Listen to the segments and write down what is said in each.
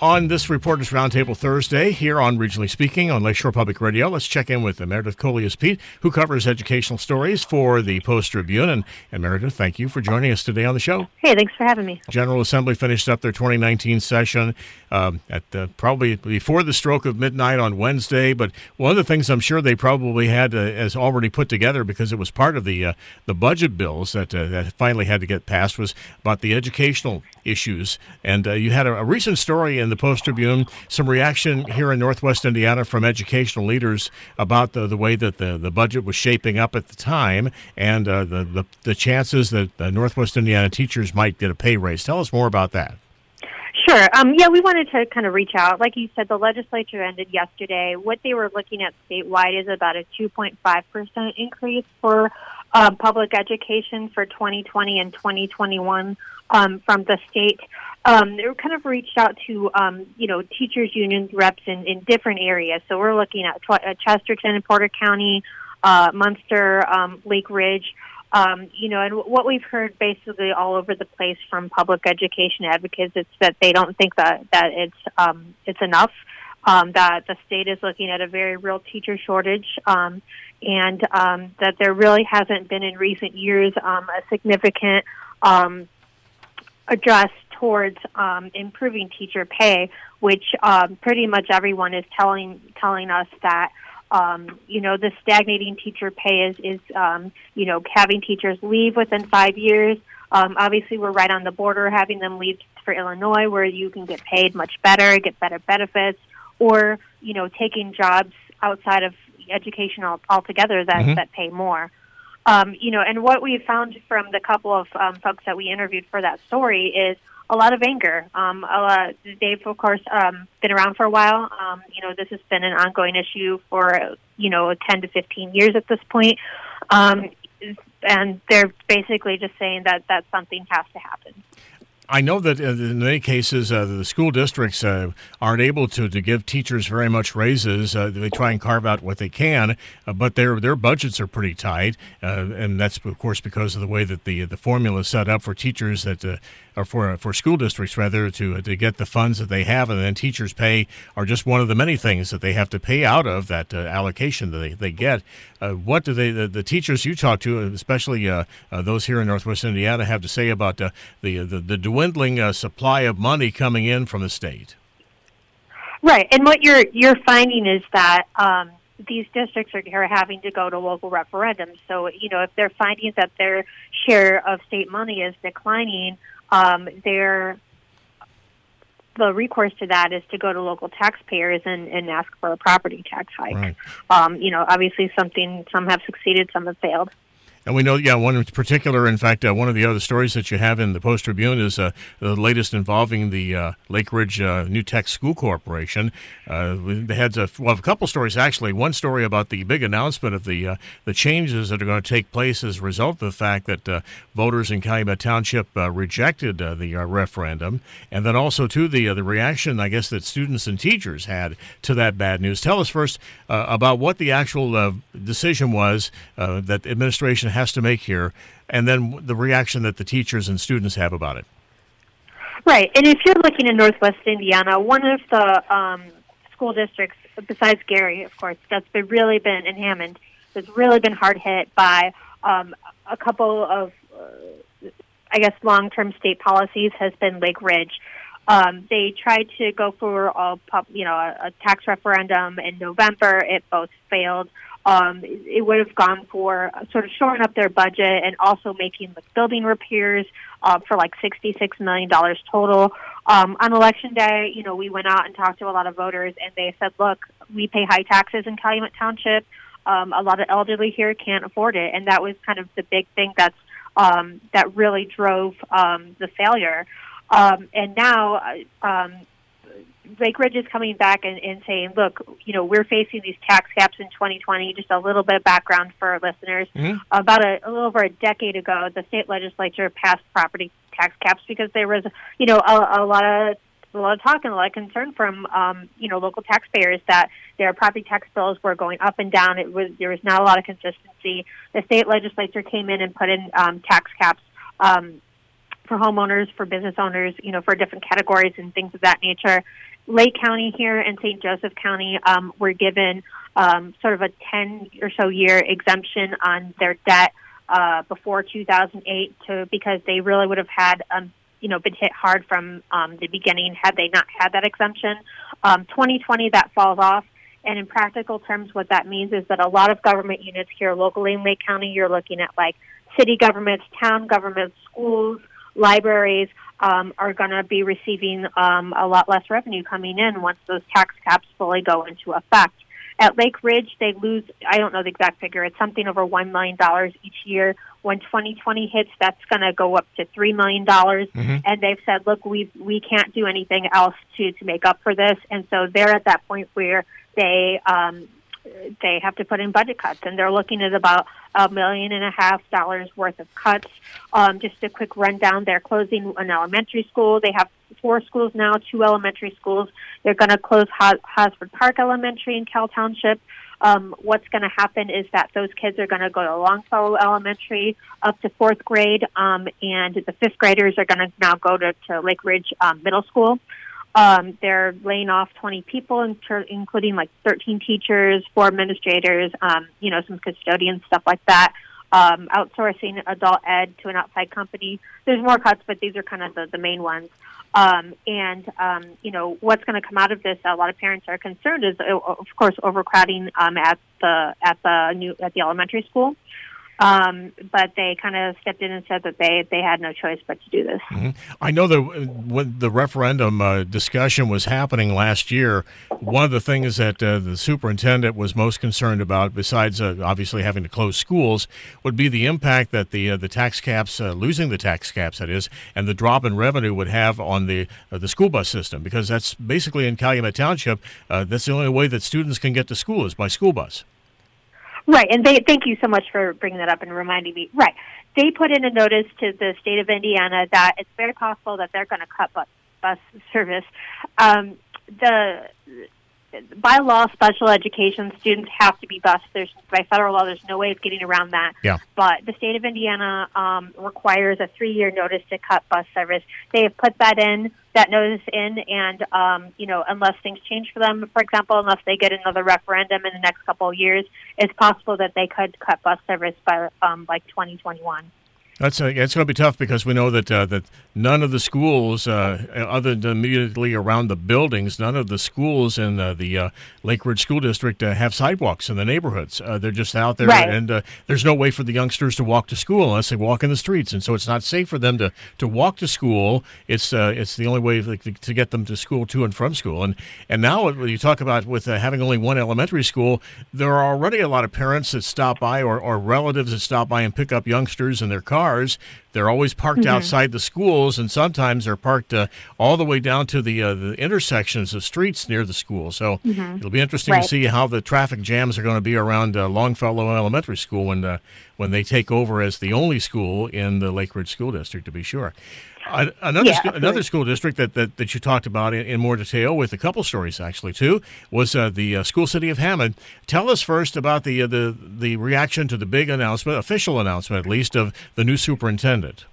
On this Reporters Roundtable Thursday, here on Regionally Speaking on Lakeshore Public Radio, let's check in with Meredith Collius-Pete, who covers educational stories for the Post-Tribune. And Meredith, thank you for joining us today on the show. Hey, thanks for having me. General Assembly finished up their 2019 session probably before the stroke of midnight on Wednesday. But one of the things I'm sure they probably had as already put together, because it was part of the budget bills that finally had to get passed, was about the educational issues. And you had a recent story in the Post-Tribune, some reaction here in Northwest Indiana from educational leaders about the way that the budget was shaping up at the time, and the chances that Northwest Indiana teachers might get a pay raise. Tell us more about that. Sure. We wanted to kind of reach out. Like you said, the legislature ended yesterday. What they were looking at statewide is about a 2.5% increase for public education for 2020 and 2021 from the state. They were kind of reached out to, teachers union reps in different areas. So we're looking at Chesterton and Porter County, Munster, Lake Ridge. And what we've heard basically all over the place from public education advocates is that they don't think that it's enough, that the state is looking at a very real teacher shortage, and that there really hasn't been in recent years a significant address towards improving teacher pay, which pretty much everyone is telling us that the stagnating teacher pay is having teachers leave within 5 years. Obviously, we're right on the border having them leave for Illinois, where you can get paid much better, get better benefits, or, taking jobs outside of education altogether that pay more. And what we found from the couple of folks that we interviewed for that story is a lot of anger. They've, of course, been around for a while. This has been an ongoing issue for, 10 to 15 years at this point. And they're basically just saying that something has to happen. I know that in many cases the school districts aren't able to give teachers very much raises. They try and carve out what they can, but their budgets are pretty tight, and that's of course because of the way that the formula is set up for teachers that or for school districts rather to get the funds that they have, and then teachers' pay are just one of the many things that they have to pay out of that allocation that they get. What do the teachers you talk to, especially those here in Northwest Indiana, have to say about the dwindling supply of money coming in from the state? Right, and what you're finding is that these districts are having to go to local referendums. So, if they're finding that their share of state money is declining, the recourse to that is to go to local taxpayers and ask for a property tax hike. Right. Obviously some have succeeded, some have failed. And we know, one in particular, in fact, one of the other stories that you have in the Post-Tribune is the latest involving the Lake Ridge New Tech School Corporation. They had a couple stories, actually. One story about the big announcement of the changes that are going to take place as a result of the fact that voters in Calumet Township rejected the referendum, and then also, too, the reaction, I guess, that students and teachers had to that bad news. Tell us first about what the actual decision was that administration has to make here, and then the reaction that the teachers and students have about it. Right, and if you're looking in Northwest Indiana, one of the school districts, besides Gary, of course, that's really been in Hammond, has really been hard hit by a couple of, long-term state policies, has been Lake Ridge. They tried to go for a tax referendum in November. It both failed. It would have gone for sort of shoring up their budget and also making building repairs for like $66 million total. On election day, we went out and talked to a lot of voters, and they said, look, we pay high taxes in Calumet Township. A lot of elderly here can't afford it. And that was kind of the big thing that really drove the failure. And now Lake Ridge is coming back and saying, look, we're facing these tax caps in 2020. Just a little bit of background for our listeners. Mm-hmm. About a little over a decade ago, the state legislature passed property tax caps because there was, a lot of talk and a lot of concern from, local taxpayers that their property tax bills were going up and down. There was not a lot of consistency. The state legislature came in and put in tax caps for homeowners, for business owners, for different categories and things of that nature. Lake County here and St. Joseph County were given sort of a 10 or so year exemption on their debt before 2008 because they really would have had been hit hard from the beginning had they not had that exemption. 2020, that falls off. And in practical terms, what that means is that a lot of government units here locally in Lake County, you're looking at like city governments, town governments, schools, libraries, are going to be receiving a lot less revenue coming in once those tax caps fully go into effect. At Lake Ridge, they lose, I don't know the exact figure, it's something over $1 million each year. When 2020 hits, that's going to go up to $3 million. Mm-hmm. And they've said, look, we can't do anything else to make up for this. And so they're at that point where they have to put in budget cuts, and they're looking at about $1.5 million worth of cuts. Just a quick rundown, they're closing an elementary school. They have 4 schools now, 2 elementary schools. They're going to close Hosford Park Elementary in Cal Township. What's going to happen is that those kids are going to go to Longfellow Elementary up to 4th grade, and the 5th graders are going to now go to Lake Ridge Middle School. They're laying off 20 people, including like 13 teachers, 4 administrators, some custodians, stuff like that. Outsourcing adult ed to an outside company. There's more cuts, but these are kind of the main ones. What's going to come out of this? A lot of parents are concerned is, of course, overcrowding at the elementary school. But they kind of stepped in and said that they had no choice but to do this. Mm-hmm. I know that when the referendum discussion was happening last year, one of the things that the superintendent was most concerned about, besides obviously having to close schools, would be the impact that the tax caps, losing the tax caps, that is, and the drop in revenue would have on the school bus system, because that's basically in Calumet Township, that's the only way that students can get to school is by school bus. Right, and thank you so much for bringing that up and reminding me. Right, they put in a notice to the state of Indiana that it's very possible that they're going to cut bus service. By law, special education students have to be bused. By federal law, there's no way of getting around that. Yeah. But the state of Indiana requires a 3-year notice to cut bus service. They have put that notice in, and unless things change for them, for example, unless they get another referendum in the next couple of years, it's possible that they could cut bus service by 2021. It's going to be tough, because we know that none of the schools, other than immediately around the buildings, none of the schools in the Lake Ridge School District have sidewalks in the neighborhoods. They're just out there, right. And there's no way for the youngsters to walk to school unless they walk in the streets, and so it's not safe for them to walk to school. It's the only way to get them to school, to and from school. And now when you talk about with having only one elementary school, there are already a lot of parents that stop by or relatives that stop by and pick up youngsters in their cars. They're always parked mm-hmm. outside the schools, and sometimes they're parked all the way down to the intersections of streets near the school. So mm-hmm. it'll be interesting to see how the traffic jams are going to be around Longfellow Elementary School when they take over as the only school in the Lake Ridge School District, to be sure. Another school district that you talked about in more detail, with a couple stories actually too, was the school city of Hammond. Tell us first about the reaction to the big announcement, official announcement at least, of the new superintendent.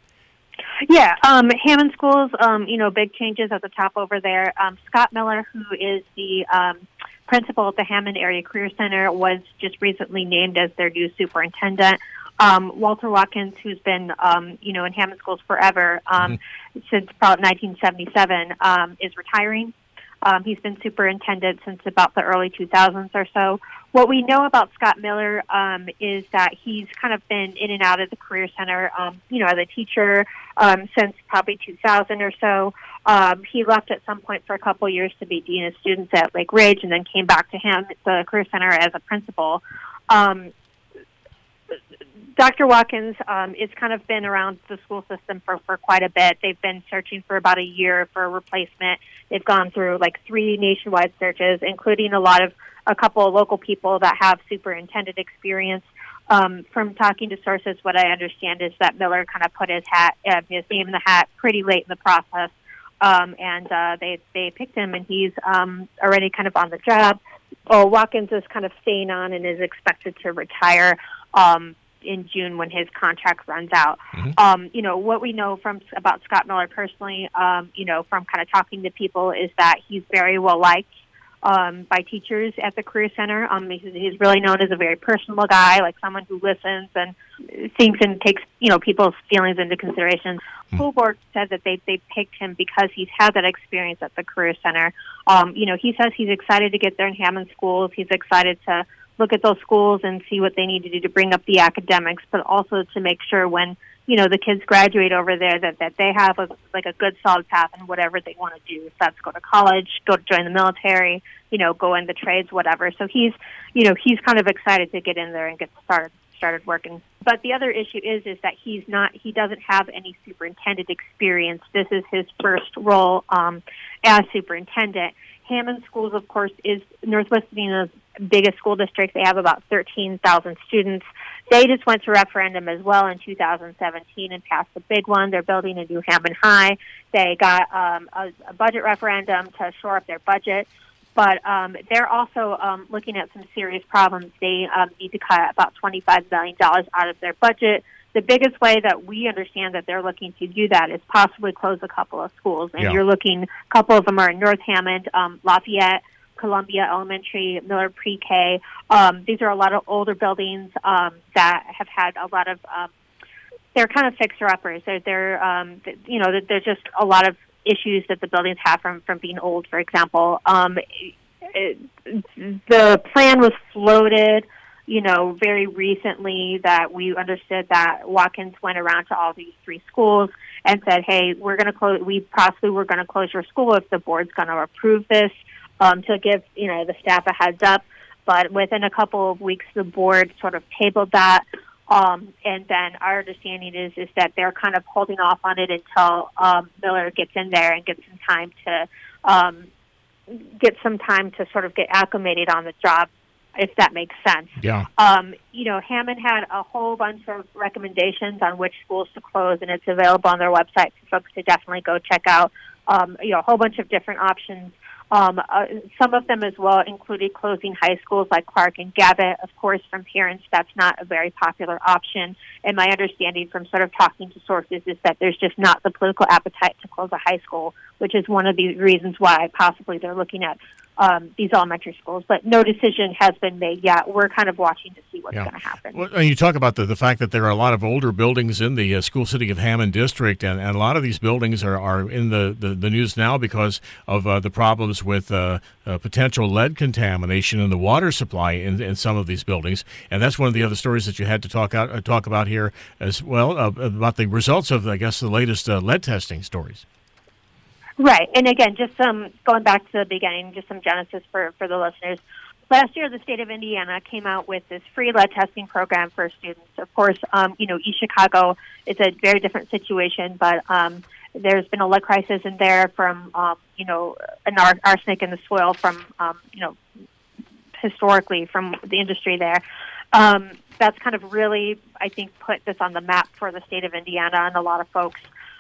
Yeah, Hammond Schools, big changes at the top over there. Scott Miller, who is the principal at the Hammond Area Career Center, was just recently named as their new superintendent. Walter Watkins, who's been, in Hammond Schools forever, since about 1977, is retiring. He's been superintendent since about the early 2000s or so. What we know about Scott Miller is that he's kind of been in and out of the Career Center, as a teacher since probably 2000 or so. He left at some point for a couple years to be dean of students at Lake Ridge, and then came back to the Career Center as a principal. Dr. Watkins has kind of been around the school system for quite a bit. They've been searching for about a year for a replacement. They've gone through like 3 nationwide searches, including a couple of local people that have superintendent experience. From talking to sources, what I understand is that Miller kind of put his name in the hat pretty late in the process, and they picked him, and he's already kind of on the job. Watkins is kind of staying on and is expected to retire in June when his contract runs out. What we know about Scott Miller personally, from kind of talking to people, is that he's very well liked by teachers at the Career Center. He's really known as a very personable guy, like someone who listens and thinks and takes, people's feelings into consideration. The school board said that they picked him because he's had that experience at the Career Center. He says he's excited to get there in Hammond schools. He's excited to look at those schools and see what they need to do to bring up the academics, but also to make sure when the kids graduate over there that they have a good solid path in whatever they want to do. If that's go to college, go to join the military, go in the trades, whatever. So he's kind of excited to get in there and get started working. But the other issue is that he doesn't have any superintendent experience. This is his first role as superintendent. Hammond Schools, of course, is Northwest Indiana's biggest school district. They have about 13,000 students. They just went to referendum as well in 2017 and passed a big one. They're building a new Hammond High. They got a budget referendum to shore up their budget. But they're also looking at some serious problems. They need to cut about $25 million out of their budget. The biggest way that we understand that they're looking to do that is possibly close a couple of schools. And you're looking, a couple of them are in North Hammond, Lafayette, Columbia Elementary, Miller Pre-K. These are a lot of older buildings that have had a lot of, they're kind of fixer-uppers. There's just a lot of issues that the buildings have from being old, for example. The plan was floated, very recently, that we understood that Watkins went around to all these 3 schools and said, hey, we're going to close, we're going to close your school if the board's going to approve this, to give, the staff a heads up. But within a couple of weeks, the board sort of tabled that. And then our understanding is that they're kind of holding off on it until Miller gets in there and gets some time to sort of get acclimated on the job, if that makes sense. Yeah. Hammond had a whole bunch of recommendations on which schools to close, and it's available on their website for folks to definitely go check out. A whole bunch of different options. Some of them as well included closing high schools like Clark and Gavitt. Of course, from parents, that's not a very popular option. And my understanding from sort of talking to sources is that there's just not the political appetite to close a high school, which is one of the reasons why possibly they're looking at these elementary schools. But no decision has been made yet. We're kind of watching to see what's going to happen. Well, you talk about the fact that there are a lot of older buildings in the school city of Hammond District, and a lot of these buildings are in the news now because of the problems with potential lead contamination in the water supply in some of these buildings. And that's one of the other stories that you had to talk about here as well, about the results of, I guess, the latest lead testing stories. Right. And again, just going back to the beginning, just some genesis for the listeners. Last year, the state of Indiana came out with this free lead testing program for students. Of course, East Chicago is a very different situation, but there's been a lead crisis in there from, an arsenic in the soil from, historically from the industry there. That's kind of really, I think, put this on the map for the state of Indiana and a lot of folks.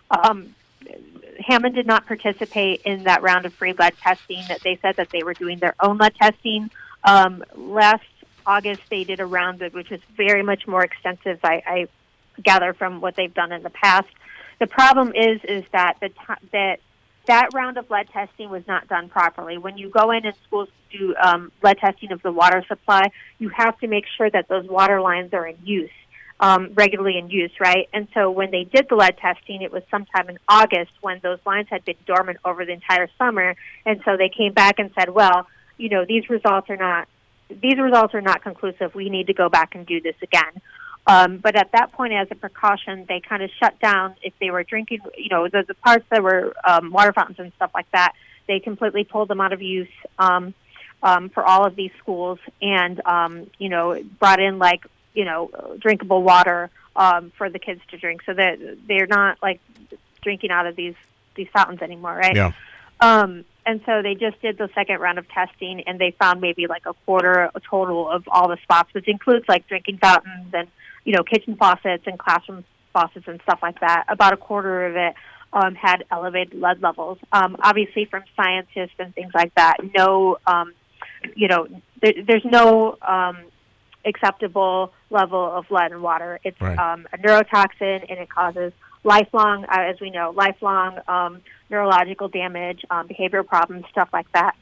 Hammond did not participate in that round of free lead testing. They said that they were doing their own lead testing. Last August, they did a round which was very much more extensive, I gather, from what they've done in the past. The problem is that that round of lead testing was not done properly. When you go in and schools do lead testing of the water supply, you have to make sure that those water lines are in use. Regularly in use, right? And so when they did the lead testing, it was sometime in August when those lines had been dormant over the entire summer. And so they came back and said, well, these results are not conclusive. We need to go back and do this again. But at that point, as a precaution, they kind of shut down if they were drinking, the parts that were water fountains and stuff like that. They completely pulled them out of use for all of these schools and, brought in drinkable water for the kids to drink, so that they're not drinking out of these fountains anymore, right? Yeah. And so they just did the second round of testing, and they found maybe a quarter total of all the spots, which includes drinking fountains and kitchen faucets and classroom faucets and stuff like that. About a quarter of it had elevated lead levels. Obviously, from scientists and things like that, no, there's no acceptable level of lead in water. It's right. A neurotoxin, and it causes lifelong, as we know, neurological damage, behavioral problems, stuff like that.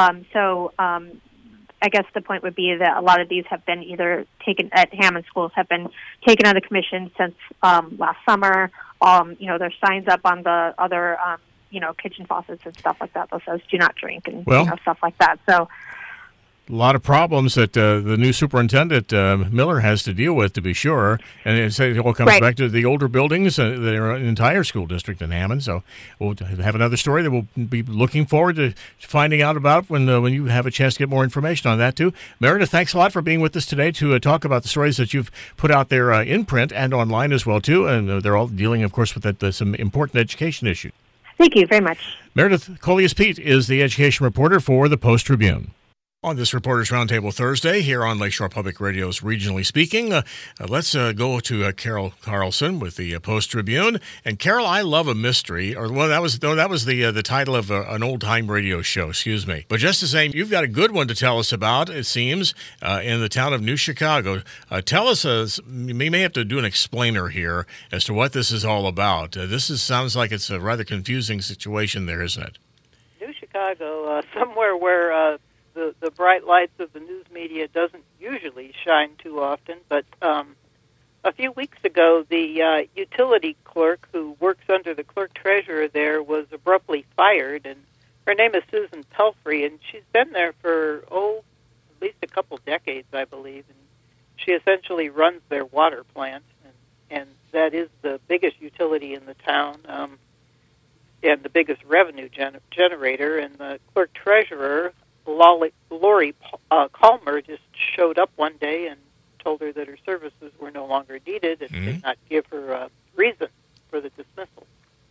I guess the point would be that a lot of these have been either taken at Hammond schools, have been taken out of commission since last summer. There's signs up on the other, kitchen faucets and stuff like that that says "do not drink" and stuff like that. So. A lot of problems that the new superintendent, Miller, has to deal with, to be sure. And it all comes back to the older buildings, the entire school district in Hammond. So we'll have another story that we'll be looking forward to finding out about when you have a chance to get more information on that, too. Meredith, thanks a lot for being with us today to talk about the stories that you've put out there in print and online as well, too. And they're all dealing, of course, with some important education issues. Thank you very much. Meredith Collius-Peet is the education reporter for the Post-Tribune. On this Reporters Roundtable Thursday here on Lakeshore Public Radio's Regionally Speaking, let's go to Carol Carlson with the Post-Tribune. And Carol, I love a mystery, that was the title of an old-time radio show, excuse me. But just the same, you've got a good one to tell us about, it seems, in the town of New Chicago. Tell us, we may have to do an explainer here as to what this is all about. Sounds like it's a rather confusing situation there, isn't it? New Chicago, somewhere where... The bright lights of the news media doesn't usually shine too often, but a few weeks ago, the utility clerk who works under the clerk treasurer there was abruptly fired, and her name is Susan Pelfrey, and she's been there for, at least a couple decades, I believe, and she essentially runs their water plant, and that is the biggest utility in the town, and the biggest revenue generator, and the clerk treasurer, Lori Calmer, just showed up one day and told her that her services were no longer needed and did not give her a reason for the dismissal.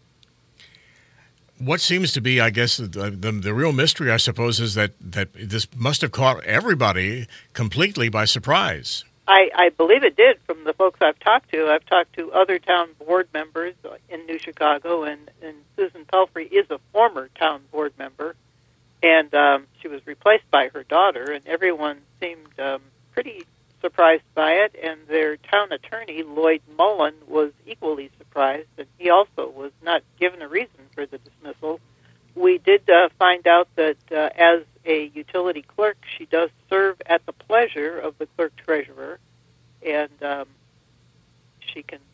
What seems to be, I guess, the real mystery, I suppose, is that this must have caught everybody completely by surprise. I believe it did from the folks I've talked to. I've talked to other town board members in New Chicago, and Susan Pelfrey is a former town board member. And she was replaced by her daughter, and everyone seemed pretty surprised by it. And their town attorney, Lloyd Mullen, was equally surprised, and he also was not given a reason for the dismissal. We did find out that as a utility clerk, she does serve at the pleasure of the clerk treasurer, and she can,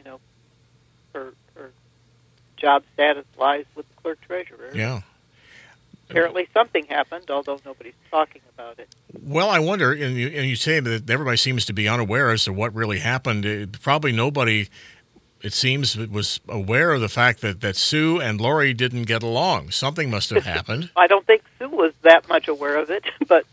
her job status lies with the clerk treasurer. Yeah. Apparently something happened, although nobody's talking about it. Well, I wonder, and you say that everybody seems to be unaware as to what really happened. Probably nobody, it seems, was aware of the fact that Sue and Lori didn't get along. Something must have happened. I don't think Sue was that much aware of it, but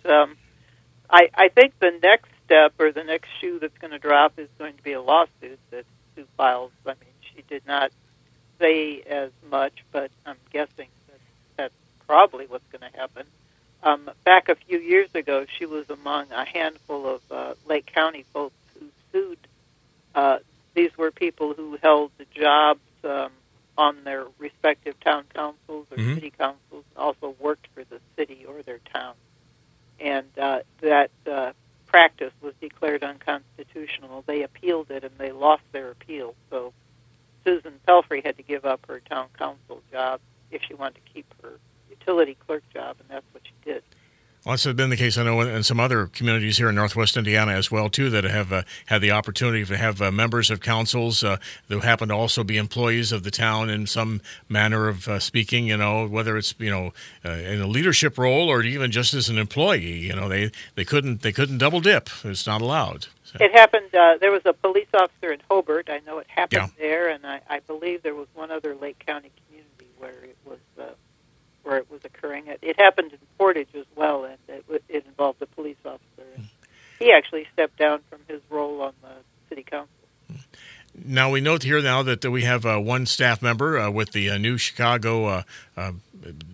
I think the next step or the next shoe that's going to drop is going to be a lawsuit that Sue files. I mean, she did not say as much, but I'm guessing that's probably what's going to happen. Back a few years ago, she was among a handful of Lake County folks who sued. These were people who held the jobs on their respective town councils or city councils, and also worked for the city or their town. And that practice was declared unconstitutional. They appealed it, and they lost their appeal. So Susan Pelfrey had to give up her town council job if she wanted to keep her utility clerk job, and that's what she did. Well, that's been the case, I know, in some other communities here in Northwest Indiana as well, too, that have had the opportunity to have members of councils who happen to also be employees of the town in some manner of speaking, whether it's, in a leadership role or even just as an employee. They couldn't double dip. It's not allowed. So. It happened, there was a police officer in Hobart. I know it happened there, and I believe there was one other Lake County community where it was occurring. It happened in Portage as well, and it involved a police officer. And he actually stepped down from his role on the city council. Now, we note here now that we have one staff member with the New Chicago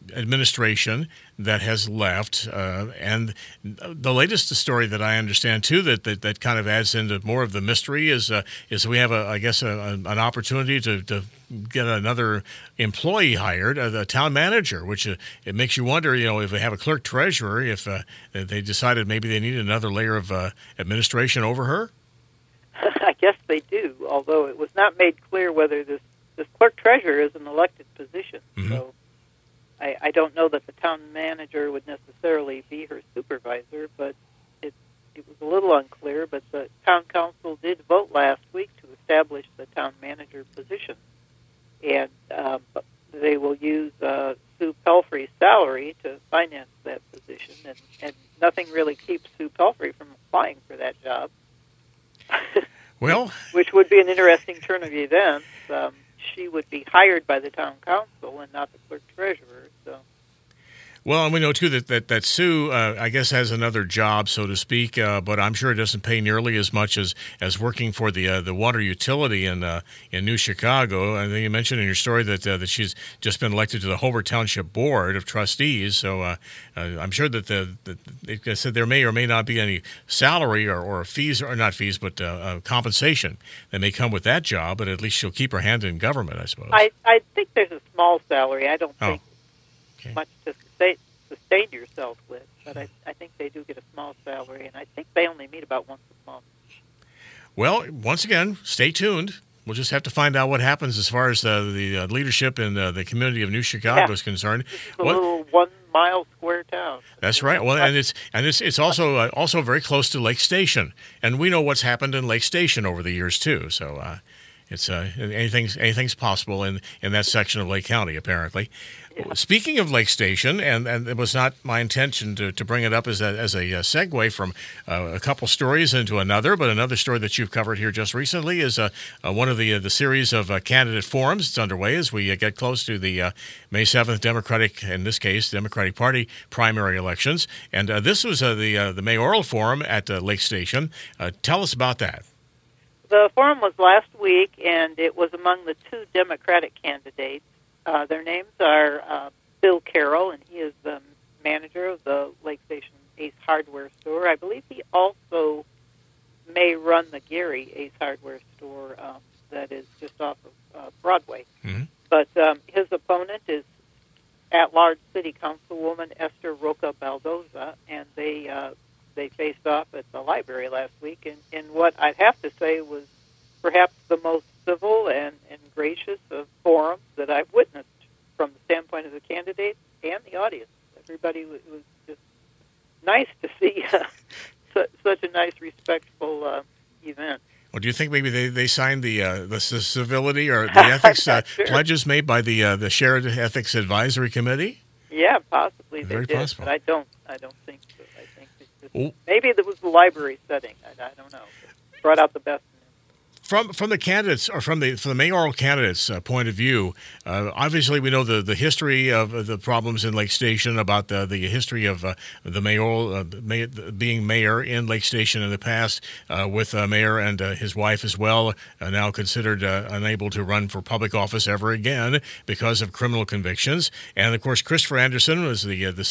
administration that has left, and the latest story that I understand too that kind of adds into more of the mystery is we have an opportunity to get another employee hired, a town manager, which it makes you wonder, if they have a clerk treasurer, if they decided maybe they need another layer of administration over her. I guess they do, although it was not made clear whether this clerk treasurer is an elected position. Mm-hmm. So I don't know that the town manager would necessarily be her supervisor, but it was a little unclear. But the town council did vote last week to establish the town manager position, and they will use Sue Pelfrey's salary to finance that position, and nothing really keeps Sue Pelfrey from applying for that job. Well, which would be an interesting turn of events. She would be hired by the town council and not the clerk treasurer. So, well, and we know too that Sue, I guess, has another job, so to speak, but I'm sure it doesn't pay nearly as much as working for the water utility in New Chicago. And then you mentioned in your story that she's just been elected to the Hobart Township Board of Trustees. So I'm sure that I said there may or may not be any salary or fees, or not fees, but compensation that may come with that job. But at least she'll keep her hand in government, I suppose. I think there's a small salary. I don't think much to sustain yourself with, but I think they do get a small salary, and I think they only meet about once a month. Well, once again, stay tuned. We'll just have to find out what happens as far as the leadership in the community of New Chicago is concerned. It's a little 1 mile square town. That's right. Well, and it's also very close to Lake Station, and we know what's happened in Lake Station over the years too. So it's anything's possible in that section of Lake County, apparently. Yeah. Speaking of Lake Station, and it was not my intention to bring it up as a segue from a couple stories into another, but another story that you've covered here just recently is one of the series of candidate forums. It's underway as we get close to the May 7th Democratic Party primary elections, and this was the mayoral forum at Lake Station. Tell us about that. The forum was last week, and it was among the two Democratic candidates. Their names are Bill Carroll, and he is the manager of the Lake Station Ace Hardware store. I believe he also may run the Gary Ace Hardware store that is just off of Broadway. Mm-hmm. But his opponent is at-large city councilwoman Esther Roca Baldoza, and they faced off at the library last week in what I'd have to say was perhaps the most civil and gracious of forums that I've witnessed from the standpoint of the candidates and the audience. Everybody was just nice to see such a nice, respectful event. Well, do you think maybe they signed the civility or the ethics pledges made by the Shared Ethics Advisory Committee? Yeah, possibly Very they did, possible. but I don't think so. I think it's just, maybe it was the library setting. I don't know. It brought out the best. From the candidates, or from the mayoral candidates' point of view, obviously we know the history of the problems in Lake Station, about the history of the mayoral being mayor in Lake Station in the past, with mayor and his wife as well, now considered unable to run for public office ever again because of criminal convictions. And of course, Christopher Anderson was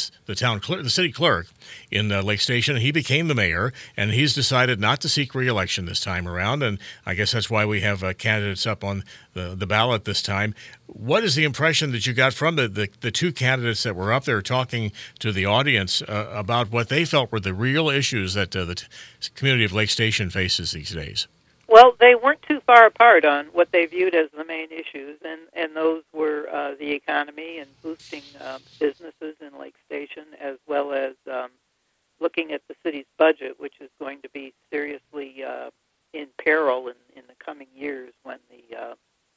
the city clerk in Lake Station. He became the mayor, and he's decided not to seek re-election this time around. And I guess that's why we have candidates up on the ballot this time. What is the impression that you got from the two candidates that were up there talking to the audience about what they felt were the real issues that the community of Lake Station faces these days? Well, they weren't too far apart on what they viewed as the main issues, and those were the economy and boosting businesses in Lake Station, as well as looking at the city's budget, which is going to be seriously in peril in the coming years when the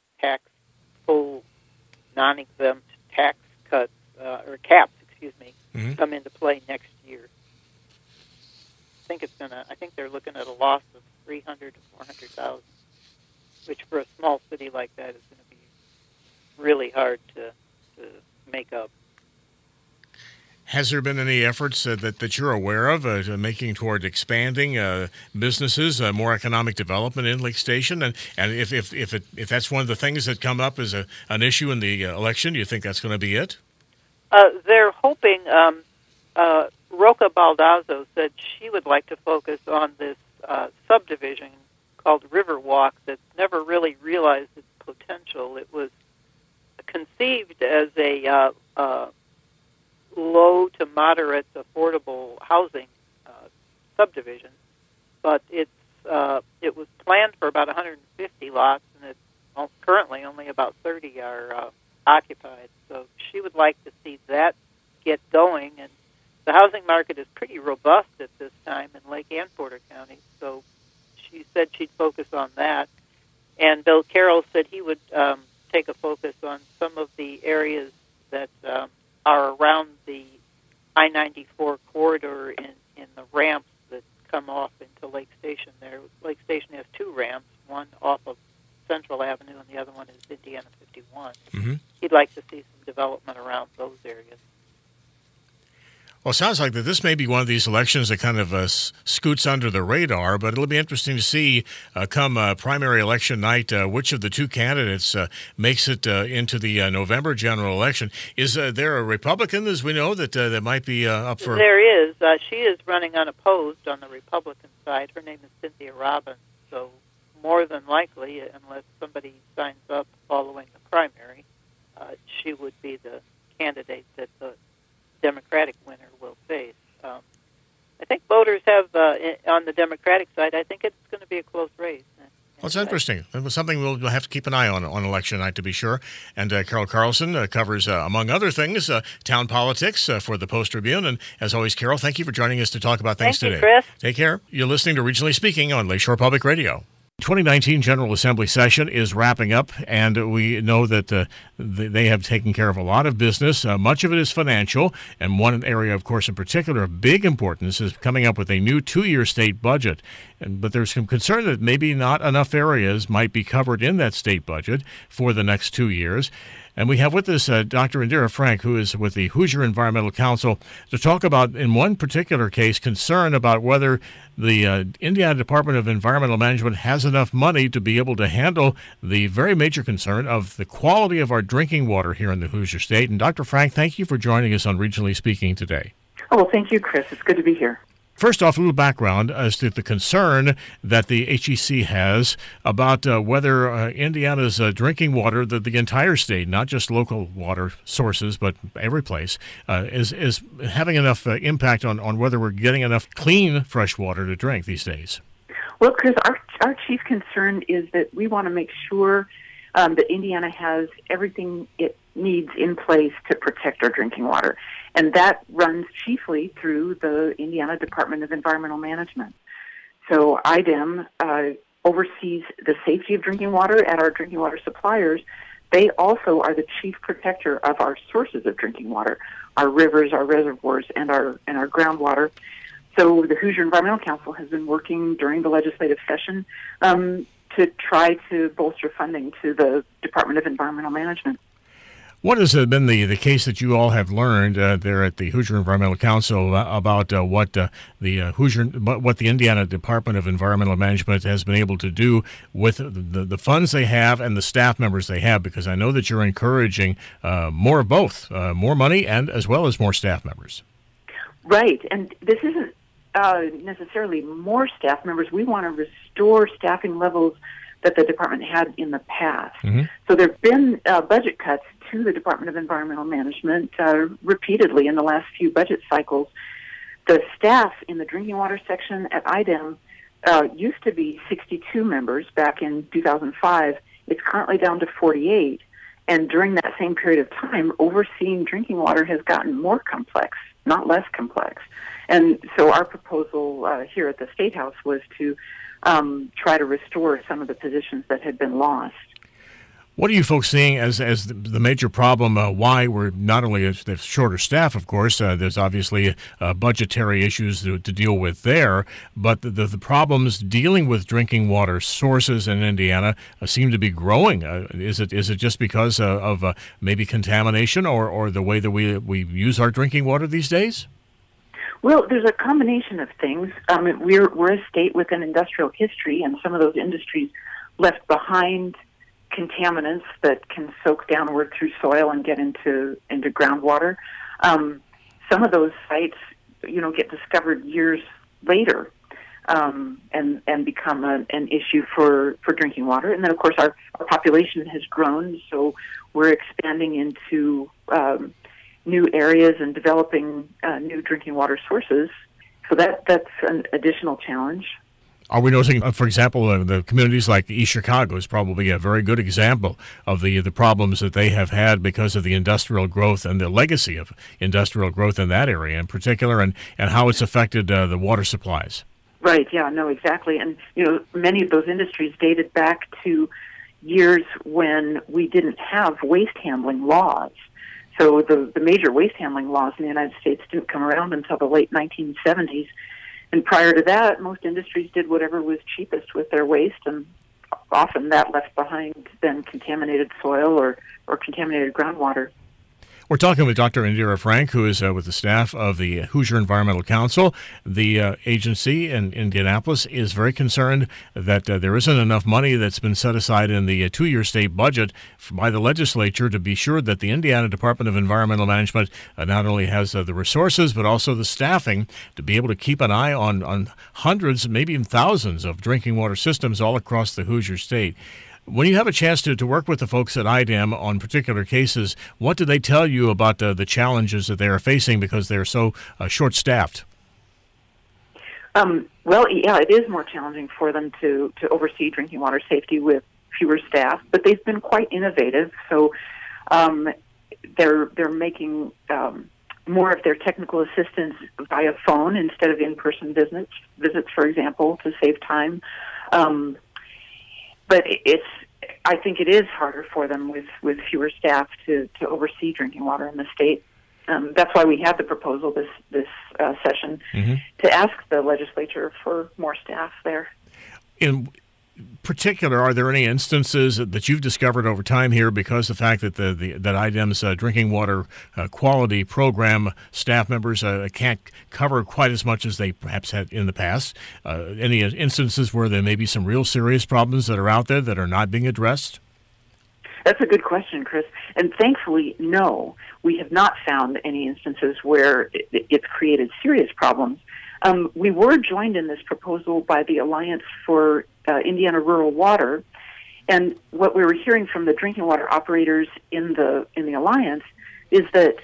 full non-exempt tax cuts or caps, mm-hmm. come into play next year. I think they're looking at a loss of $300,000 to $400,000, which for a small city like that is going to be really hard to make up. Has there been any efforts that you're aware of making toward expanding businesses, more economic development in Lake Station? And if that's one of the things that come up as an issue in the election, do you think that's going to be it? They're hoping. Roca Baldazzo said she would like to focus on this subdivision called Riverwalk that's never really realized its potential. It was conceived as a low to moderate affordable housing subdivision, but it was planned for about 150 lots, and it's currently only about 30 are occupied. So she would like to see that get going, and the housing market is pretty robust at this time in Lake and Porter County, so she said she'd focus on that. And Bill Carroll said he would take a focus on some of the areas that are around the I-94 corridor in the ramps that come off into Lake Station there. Lake Station has two ramps, one off of Central Avenue and the other one is Indiana 51. Mm-hmm. He'd like to see some development around those areas. Well, it sounds like that this may be one of these elections that kind of scoots under the radar, but it'll be interesting to see come primary election night which of the two candidates makes it into the November general election. Is there a Republican, as we know, that might be up for... There is. She is running unopposed on the Republican side. Her name is Cynthia Robbins, so more than likely, unless somebody signs up following the primary, she would be the candidate that the Democratic winner will face. I think voters have, on the Democratic side, I think it's going to be a close race. Well, it's interesting. It was something we'll have to keep an eye on election night, to be sure. And Carol Carlson covers, among other things, town politics for the Post-Tribune. And as always, Carol, thank you for joining us to talk about things today. Thank you, Chris. Take care. You're listening to Regionally Speaking on Lakeshore Public Radio. 2019 General Assembly session is wrapping up, and we know that they have taken care of a lot of business. Much of it is financial, and one area, of course, in particular of big importance is coming up with a new 2-year state budget. But there's some concern that maybe not enough areas might be covered in that state budget for the next 2 years. And we have with us Dr. Indira Frank, who is with the Hoosier Environmental Council, to talk about, in one particular case, concern about whether the Indiana Department of Environmental Management has enough money to be able to handle the very major concern of the quality of our drinking water here in the Hoosier State. And Dr. Frank, thank you for joining us on Regionally Speaking today. Oh, well, thank you, Chris. It's good to be here. First off, a little background as to the concern that the HEC has about whether Indiana's drinking water, the entire state, not just local water sources, but every place, is having enough impact on whether we're getting enough clean, fresh water to drink these days. Well, Chris, our chief concern is that we want to make sure that Indiana has everything it needs in place to protect our drinking water. And that runs chiefly through the Indiana Department of Environmental Management. So IDEM oversees the safety of drinking water at our drinking water suppliers. They also are the chief protector of our sources of drinking water, our rivers, our reservoirs, and our groundwater. So the Hoosier Environmental Council has been working during the legislative session to try to bolster funding to the Department of Environmental Management. What has been the case that you all have learned there at the Hoosier Environmental Council about what the Indiana Department of Environmental Management has been able to do with the funds they have and the staff members they have? Because I know that you're encouraging more of both, more money and as well as more staff members. Right, and this isn't necessarily more staff members. We want to restore staffing levels that the department had in the past. Mm-hmm. So there have been budget cuts to the Department of Environmental Management repeatedly in the last few budget cycles. The staff in the drinking water section at IDEM used to be 62 members back in 2005. It's currently down to 48. And during that same period of time, overseeing drinking water has gotten more complex, not less complex. And so our proposal here at the State House was to try to restore some of the positions that had been lost. What are you folks seeing as the major problem? Why we're not only the shorter staff, of course, there's obviously budgetary issues to deal with there, but the problems dealing with drinking water sources in Indiana seem to be growing. Is it just because of maybe contamination or the way that we use our drinking water these days? Well, there's a combination of things. We're a state with an industrial history, and some of those industries left behind contaminants that can soak downward through soil and get into groundwater. Some of those sites, get discovered years later, and become an issue for drinking water. And then, of course, our population has grown, so we're expanding into new areas and developing new drinking water sources. So that's an additional challenge. Are we noticing, for example, the communities like East Chicago is probably a very good example of the problems that they have had because of the industrial growth and the legacy of industrial growth in that area in particular, and how it's affected the water supplies? Right, yeah, no, exactly. And, many of those industries dated back to years when we didn't have waste handling laws. So the major waste handling laws in the United States didn't come around until the late 1970s. And prior to that, most industries did whatever was cheapest with their waste, and often that left behind then contaminated soil or contaminated groundwater. We're talking with Dr. Indira Frank, who is with the staff of the Hoosier Environmental Council. The agency in Indianapolis is very concerned that there isn't enough money that's been set aside in the two-year state budget by the legislature to be sure that the Indiana Department of Environmental Management not only has the resources but also the staffing to be able to keep an eye on hundreds, maybe even thousands of drinking water systems all across the Hoosier state. When you have a chance to work with the folks at IDEM on particular cases, what do they tell you about the challenges that they are facing because they're so short-staffed? Well, yeah, it is more challenging for them to oversee drinking water safety with fewer staff, but they've been quite innovative. So they're making more of their technical assistance via phone instead of in-person visits, for example, to save time. But I think it is harder for them with fewer staff to oversee drinking water in the state. That's why we had the proposal this session to ask the legislature for more staff there. In particular, are there any instances that you've discovered over time here because the fact that that IDEM's drinking water quality program staff members can't cover quite as much as they perhaps had in the past? Any instances where there may be some real serious problems that are out there that are not being addressed? That's a good question, Chris. And thankfully, no, we have not found any instances where it's created serious problems. We were joined in this proposal by the Alliance for Indiana Rural Water, and what we were hearing from the drinking water operators in the Alliance is that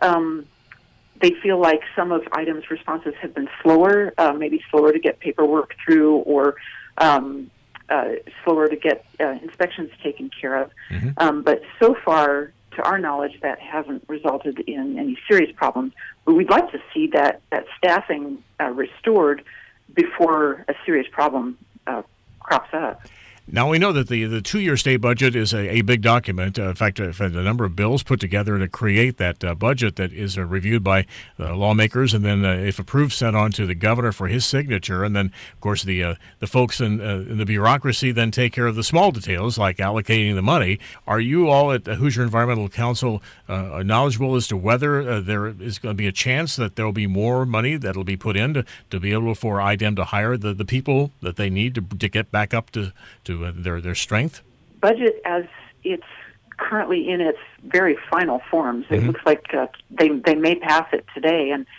they feel like some of IDEM's responses have been slower, maybe slower to get paperwork through, or slower to get inspections taken care of. But so far, to our knowledge, that hasn't resulted in any serious problems. But we'd like to see that staffing restored before a serious problem crops up. Now, we know that the two-year state budget is a big document. In fact, a number of bills put together to create that budget that is reviewed by lawmakers and then, if approved, sent on to the governor for his signature. And then, of course, the folks in the bureaucracy then take care of the small details like allocating the money. Are you all at the Hoosier Environmental Council knowledgeable as to whether there is going to be a chance that there will be more money that will be put in to be able for IDEM to hire the people that they need to get back up to their strength? Budget as it's currently in its very final forms. It looks like they may pass it today, and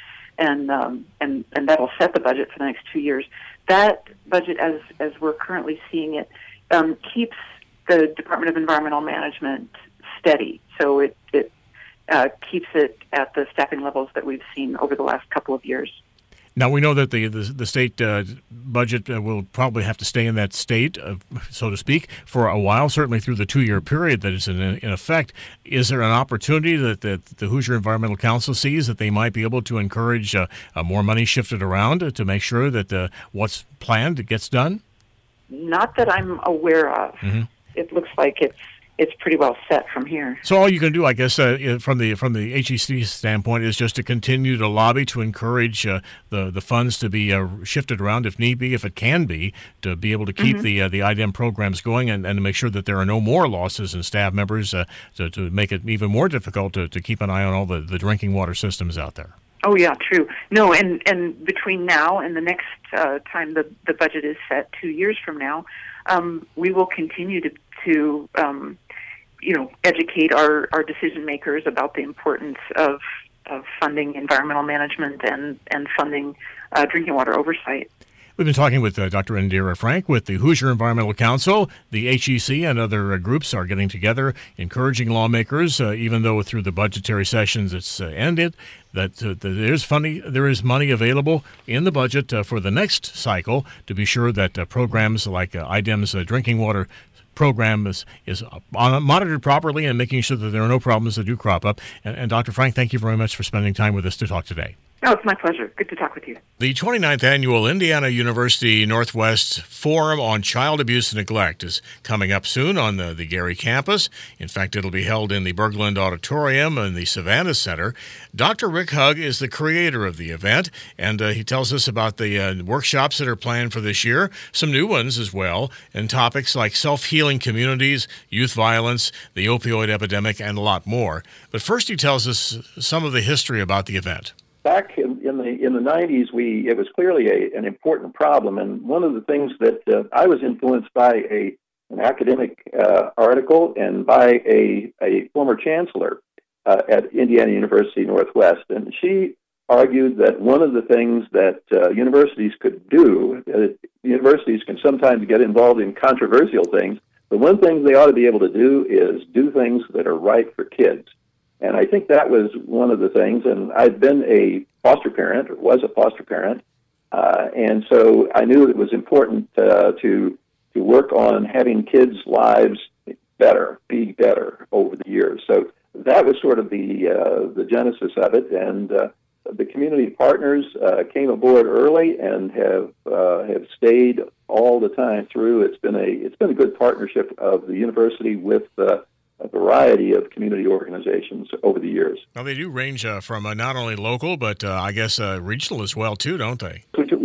that'll set the budget for the next 2 years. That budget, as we're currently seeing it, keeps the Department of Environmental Management steady. So it keeps it at the staffing levels that we've seen over the last couple of years. Now, we know that the state budget will probably have to stay in that state, so to speak, for a while, certainly through the 2-year period that is in effect. Is there an opportunity that the Hoosier Environmental Council sees that they might be able to encourage more money shifted around to make sure that what's planned gets done? Not that I'm aware of. It looks like it's pretty well set from here. So all you can do, I guess, from the HEC standpoint, is just to continue to lobby to encourage the funds to be shifted around if need be, if it can be, to be able to keep the IDEM programs going and to make sure that there are no more losses in staff members to make it even more difficult to keep an eye on all the drinking water systems out there. Oh, yeah, true. No, and between now and the next time the budget is set 2 years from now, we will continue to educate our decision makers about the importance of funding environmental management and funding drinking water oversight. We've been talking with Dr. Indira Frank with the Hoosier Environmental Council. The HEC and other groups are getting together, encouraging lawmakers, even though through the budgetary sessions it's ended, that there is money available in the budget for the next cycle to be sure that programs like IDEM's drinking water program is monitored properly and making sure that there are no problems that do crop up. And Dr. Frank, thank you very much for spending time with us to talk today. Oh, it's my pleasure. Good to talk with you. The 29th Annual Indiana University Northwest Forum on Child Abuse and Neglect is coming up soon on the Gary campus. In fact, it'll be held in the Berglund Auditorium in the Savannah Center. Dr. Rick Hugg is the creator of the event, and he tells us about the workshops that are planned for this year, some new ones as well, and topics like self-healing communities, youth violence, the opioid epidemic, and a lot more. But first he tells us some of the history about the event. Back in the 90s, it was clearly an important problem, and one of the things that I was influenced by an academic article and by a former chancellor at Indiana University Northwest, and she argued that one of the things that universities could do, universities can sometimes get involved in controversial things, but one thing they ought to be able to do is do things that are right for kids. And I think that was one of the things. And I'd been a foster parent, or was a foster parent, and so I knew it was important to work on having kids' lives be better over the years. So that was sort of the genesis of it. And the community partners came aboard early and have stayed all the time through. It's been a good partnership of the university with a variety of community organizations over the years. Now, they do range from not only local, but I guess regional as well, too, don't they?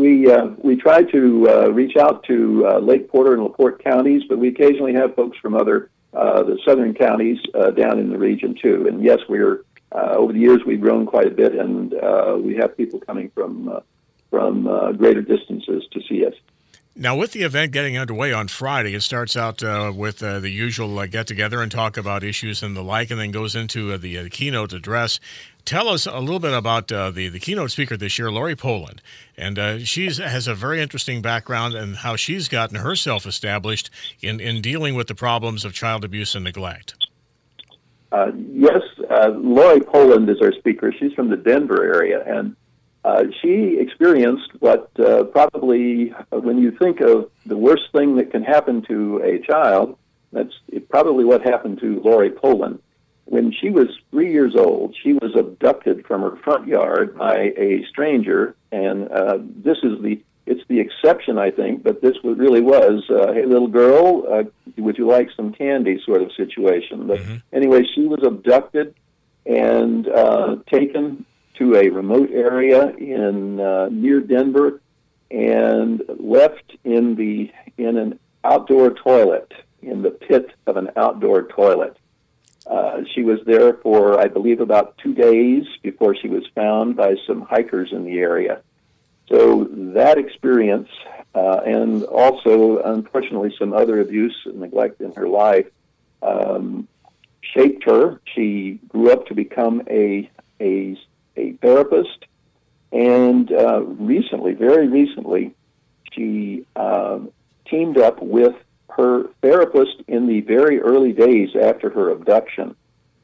We try to reach out to Lake Porter and LaPorte counties, but we occasionally have folks from the southern counties down in the region, too. And yes, we're over the years, we've grown quite a bit, and we have people coming from greater distances to see us. Now, with the event getting underway on Friday, it starts out with the usual get-together and talk about issues and the like, and then goes into the keynote address. Tell us a little bit about the keynote speaker this year, Lori Poland. And she has a very interesting background and how she's gotten herself established in dealing with the problems of child abuse and neglect. Yes, Lori Poland is our speaker. She's from the Denver area, and she experienced what probably, when you think of the worst thing that can happen to a child, that's probably what happened to Lori Poland. When she was 3 years old, she was abducted from her front yard by a stranger, and it's the exception, I think, but this really was, hey, little girl, would you like some candy sort of situation. But anyway, she was abducted and taken to a remote area in near Denver and left in an outdoor toilet, in the pit of an outdoor toilet. She was there for, I believe, about 2 days before she was found by some hikers in the area. So that experience, and also, unfortunately, some other abuse and neglect in her life, shaped her. She grew up to become a therapist, and very recently, she teamed up with her therapist in the very early days after her abduction,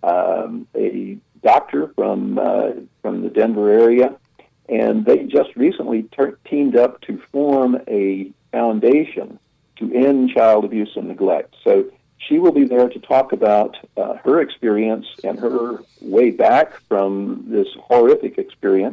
a doctor from the Denver area, and they just recently teamed up to form a foundation to end child abuse and neglect. So she will be there to talk about her experience and her way back from this horrific experience,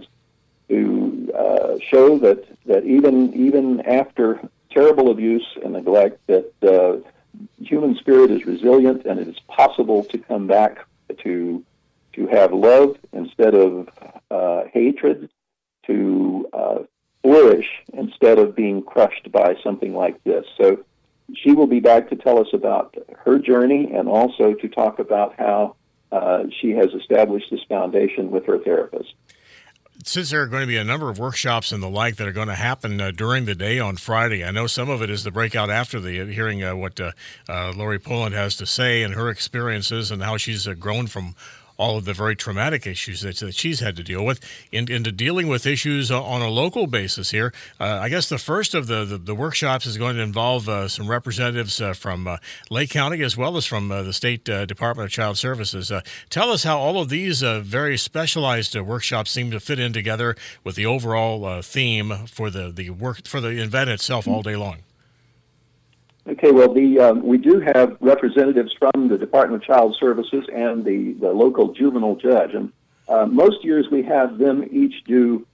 to show that even after terrible abuse and neglect, that human spirit is resilient, and it is possible to come back to have love instead of hatred, to flourish instead of being crushed by something like this. So she will be back to tell us about her journey, and also to talk about how she has established this foundation with her therapist. Since there are going to be a number of workshops and the like that are going to happen during the day on Friday, I know some of it is the breakout after the hearing what Lori Poland has to say and her experiences and how she's grown from all of the very traumatic issues that she's had to deal with, into dealing with issues on a local basis here. I guess the first of the workshops is going to involve some representatives from Lake County as well as from the State Department of Child Services. Tell us how all of these very specialized workshops seem to fit in together with the overall theme for the event itself all day long. Okay, well, we do have representatives from the Department of Child Services and the local juvenile judge, and most years we have them do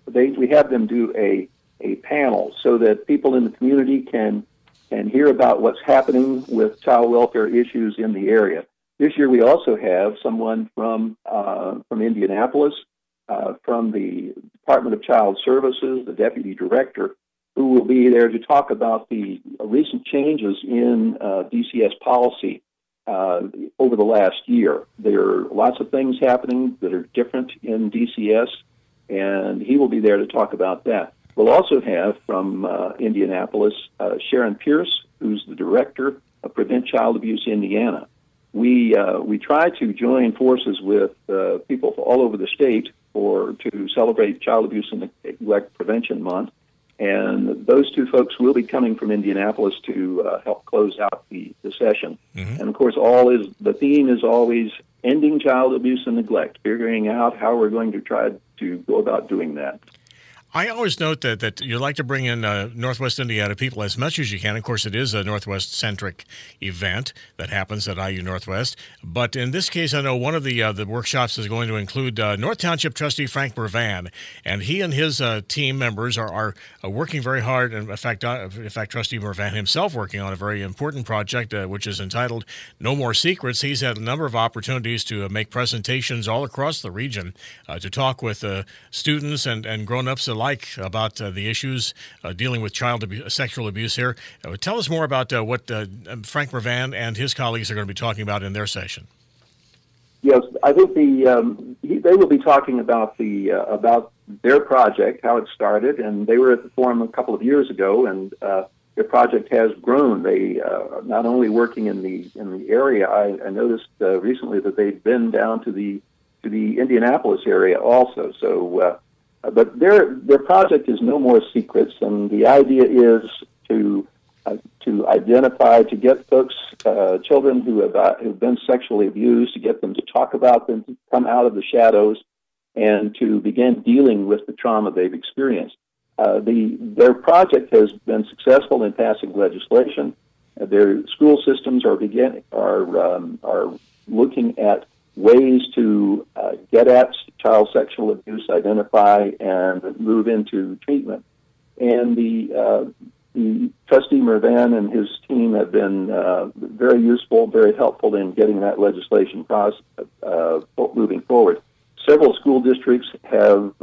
a panel so that people in the community can hear about what's happening with child welfare issues in the area. This year we also have someone from Indianapolis, from the Department of Child Services, the deputy director, who will be there to talk about the recent changes in DCS policy over the last year. There are lots of things happening that are different in DCS, and he will be there to talk about that. We'll also have from Indianapolis, Sharon Pierce, who's the director of Prevent Child Abuse Indiana. We try to join forces with people all over the state to celebrate Child Abuse and Neglect Prevention Month. And those two folks will be coming from Indianapolis to help close out the session. Mm-hmm. And, of course, the theme is always ending child abuse and neglect, figuring out how we're going to try to go about doing that. I always note that you like to bring in Northwest Indiana people as much as you can. Of course, it is a Northwest-centric event that happens at IU Northwest. But in this case, I know one of the workshops is going to include North Township trustee Frank Mervan, and he and his team members are working very hard. In fact, Trustee Mervan himself working on a very important project, which is entitled No More Secrets. He's had a number of opportunities to make presentations all across the region to talk with students and grown-ups alike about the issues dealing with sexual abuse here. Tell us more about what Frank Mervan and his colleagues are going to be talking about in their session. Yes, I think they will be talking about their project, how it started, and they were at the forum a couple of years ago, and their project has grown. They are not only working in the area. I noticed recently that they've been down to the Indianapolis area also. So. But their project is No More Secrets, and the idea is to identify, to get folks, children who've been sexually abused, to get them to talk about them, to come out of the shadows, and to begin dealing with the trauma they've experienced. Their project has been successful in passing legislation. Their school systems are looking at ways to get at child sexual abuse, identify, and move into treatment. And the trustee Mervan and his team have been very useful, very helpful in getting that legislation process moving forward. Several school districts have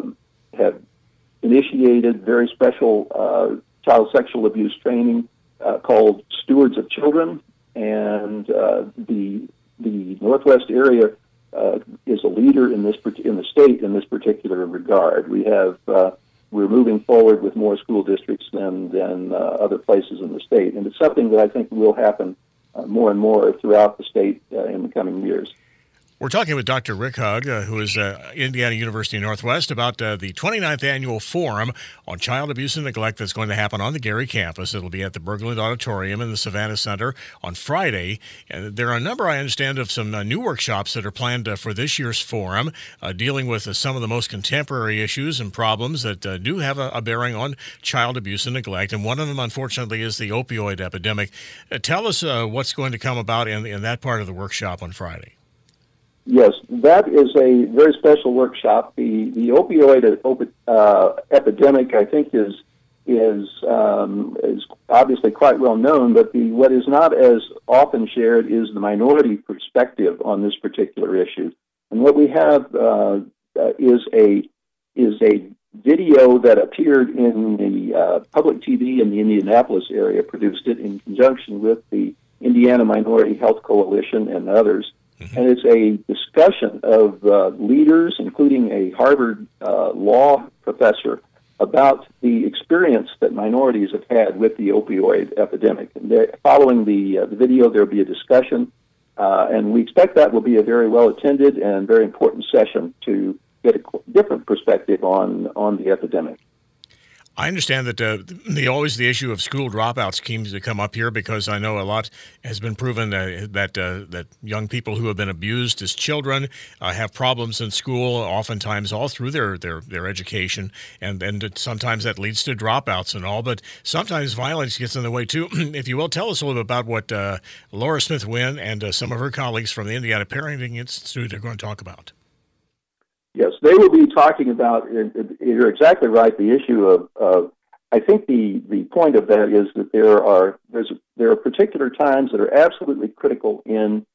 initiated very special child sexual abuse training called Stewards of Children, and the Northwest area is a leader in the state in this particular regard. We're moving forward with more school districts than other places in the state, and it's something that I think will happen more and more throughout the state in the coming years. We're talking with Dr. Rick Hug, who is Indiana University Northwest, about the 29th Annual Forum on Child Abuse and Neglect that's going to happen on the Gary campus. It'll be at the Berglund Auditorium in the Savannah Center on Friday. And there are a number, I understand, of some new workshops that are planned for this year's forum, dealing with some of the most contemporary issues and problems that do have a bearing on child abuse and neglect. And one of them, unfortunately, is the opioid epidemic. Tell us what's going to come about in that part of the workshop on Friday. Yes, that is a very special workshop. The opioid epidemic, I think, is obviously quite well known, but what is not as often shared is the minority perspective on this particular issue. And what we have is a video that appeared in the public TV in the Indianapolis area, produced it in conjunction with the Indiana Minority Health Coalition and others. Mm-hmm. And it's a discussion of leaders, including a Harvard law professor, about the experience that minorities have had with the opioid epidemic. And following the video, there'll be a discussion, And we expect that will be a very well-attended and very important session to get a different perspective on the epidemic. I understand that the issue of school dropouts seems to come up here because I know a lot has been proven that young people who have been abused as children have problems in school, oftentimes all through their education, and sometimes that leads to dropouts and all. But sometimes violence gets in the way too. If you will, tell us a little bit about what Laura Smith Wynn and some of her colleagues from the Indiana Parenting Institute are going to talk about. Yes, they will be talking about, you're exactly right, the issue of I think the point of that is that there are particular times that are absolutely critical in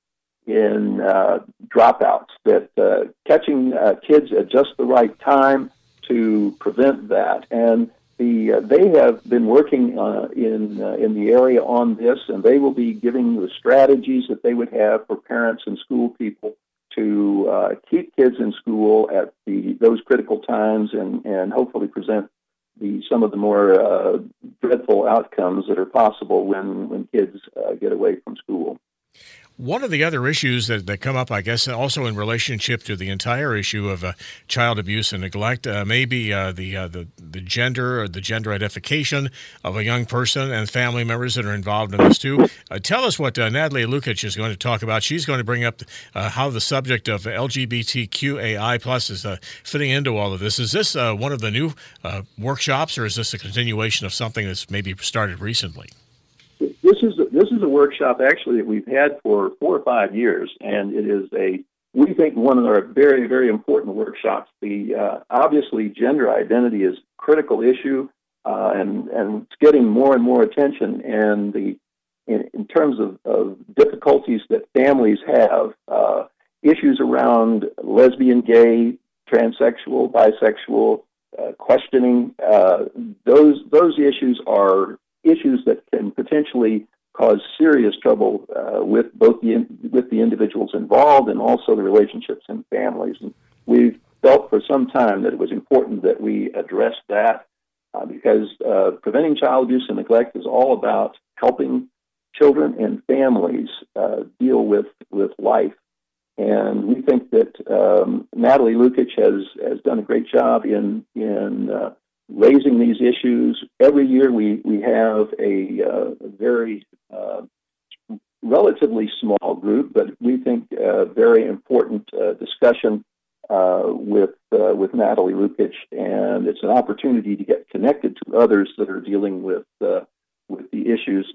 dropouts, that catching kids at just the right time to prevent that. And they have been working in the area on this, and they will be giving the strategies that they would have for parents and school people to keep kids in school at those critical times, and hopefully present some of the more dreadful outcomes that are possible when kids get away from school. One of the other issues that come up, I guess, also in relationship to the entire issue of child abuse and neglect, may be the gender or the gender identification of a young person and family members that are involved in this too. Tell us what Natalie Lukic is going to talk about. She's going to bring up how the subject of LGBTQAI+ is fitting into all of this. Is this one of the new workshops, or is this a continuation of something that's maybe started recently? This is a workshop actually that we've had for 4 or 5 years, and it is we think one of our very, very important workshops. Obviously gender identity is a critical issue, and it's getting more and more attention. And in terms of difficulties that families have, issues around lesbian, gay, transsexual, bisexual, questioning, those issues are issues that can potentially cause serious trouble with both the individuals involved and also the relationships in families. And we've felt for some time that it was important that we address that because preventing child abuse and neglect is all about helping children and families deal with life. And we think that Natalie Lukic has done a great job in raising these issues. Every year we have a very relatively small group, but we think very important discussion with Natalie Lukic, and it's an opportunity to get connected to others that are dealing with the issues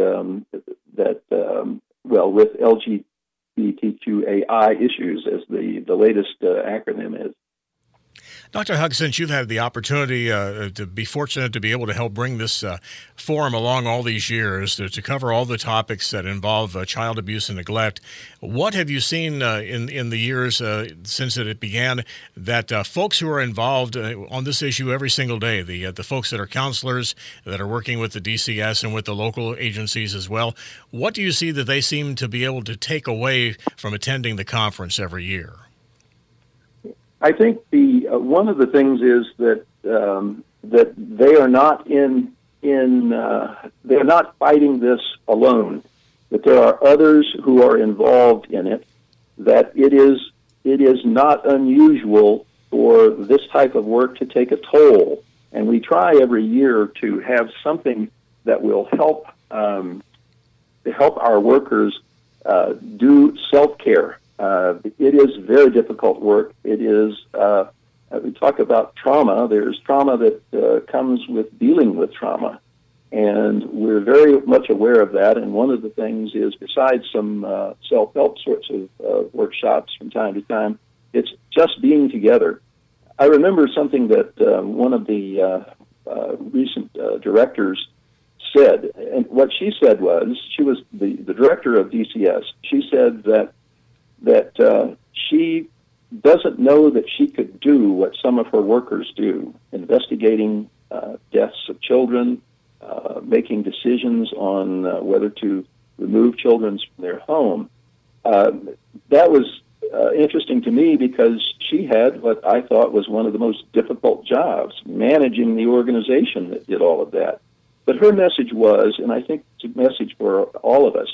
with LGBTQAI issues, as the latest acronym is. Dr. Hug, since you've had the opportunity to be fortunate to be able to help bring this forum along all these years to cover all the topics that involve child abuse and neglect, what have you seen in the years since it began that folks who are involved on this issue every single day, the folks that are counselors that are working with the DCS and with the local agencies as well, what do you see that they seem to be able to take away from attending the conference every year? I think one of the things is that that they are not they're not fighting this alone. That there are others who are involved in it. That it is not unusual for this type of work to take a toll, and we try every year to have something that will help our workers do self-care. It is very difficult work. It is, we talk about trauma. There's trauma that comes with dealing with trauma. And we're very much aware of that. And one of the things is, besides some self-help sorts of workshops from time to time, it's just being together. I remember something that one of the recent directors said. And what she said was, she was the director of DCS. She said that she doesn't know that she could do what some of her workers do, investigating deaths of children, making decisions on whether to remove children from their home. That was interesting to me because she had what I thought was one of the most difficult jobs, managing the organization that did all of that. But her message was, and I think it's a message for all of us,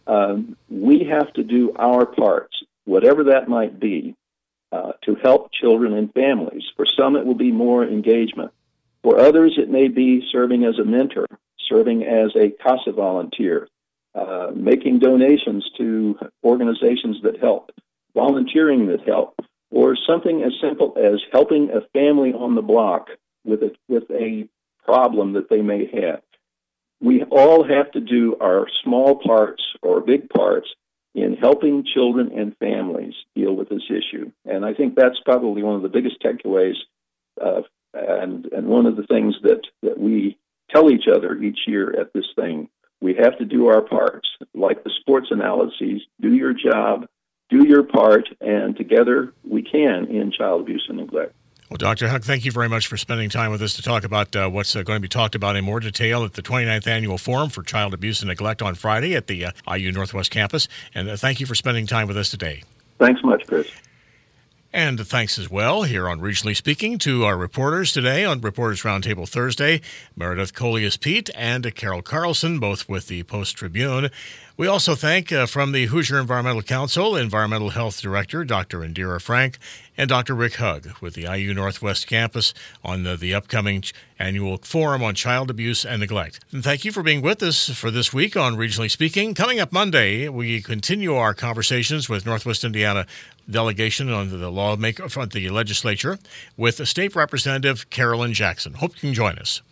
we have to do our parts, whatever that might be, to help children and families. For some, it will be more engagement. For others, it may be serving as a mentor, serving as a CASA volunteer, making donations to organizations that help, volunteering that help, or something as simple as helping a family on the block with a problem that they may have. We all have to do our small parts or big parts in helping children and families deal with this issue. And I think that's probably one of the biggest takeaways, and one of the things that we tell each other each year at this thing. We have to do our parts, like the sports analyses. Do your job, do your part, and together we can end child abuse and neglect. Well, Dr. Huck, thank you very much for spending time with us to talk about what's going to be talked about in more detail at the 29th Annual Forum for Child Abuse and Neglect on Friday at the IU Northwest campus. And thank you for spending time with us today. Thanks much, Chris. And thanks as well here on Regionally Speaking to our reporters today on Reporters Roundtable Thursday, Meredith Coleus-Pete and Carol Carlson, both with the Post-Tribune. We also thank from the Hoosier Environmental Council, Environmental Health Director Dr. Indira Frank and Dr. Rick Hugg with the IU Northwest campus on the upcoming annual forum on child abuse and neglect. And thank you for being with us for this week on Regionally Speaking. Coming up Monday, we continue our conversations with Northwest Indiana delegation on the lawmaker front, the legislature, with State Representative Carolyn Jackson. Hope you can join us.